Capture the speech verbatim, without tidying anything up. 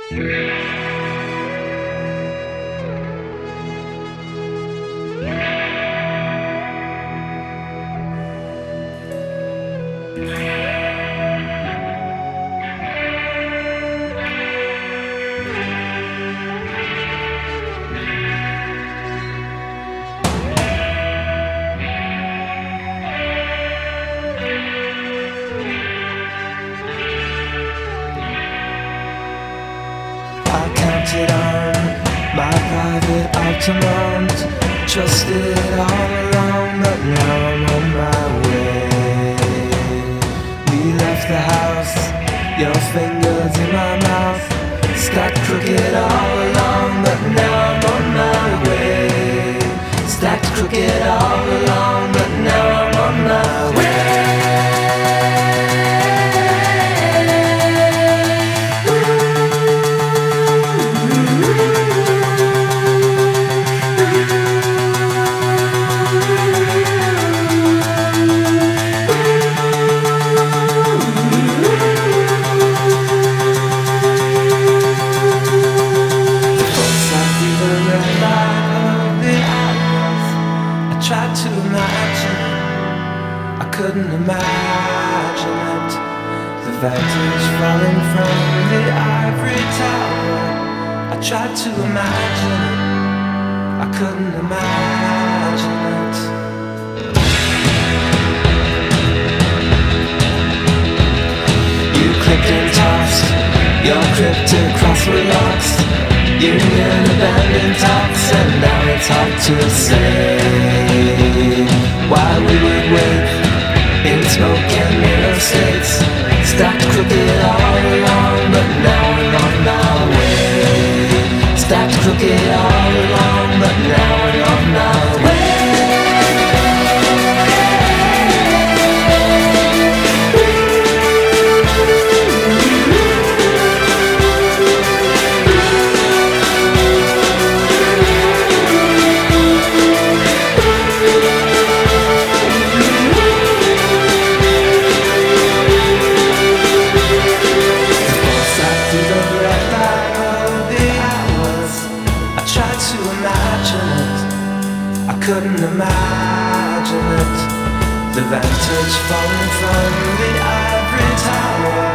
I counted on my private Altamont, trusted all along, but now I'm on my way. We left the house, your fingers in my mouth, stacked crooked all along, but now I'm on my way. Stacked crooked all along, but now I'm on my way. Tried to imagine it, I couldn't imagine it. The vantage falling from the ivory tower. I tried to imagine it, I couldn't imagine it. You clicked and tossed your cryptic crossword locks, union abandoned talks, and now it's hard to say why we would wait in smoke and mirror states, stacked crooked all along, but now we're on our way. Stacked crooked all along, but now we're on our way. Couldn't imagine it. The vantage falling from the ivory tower.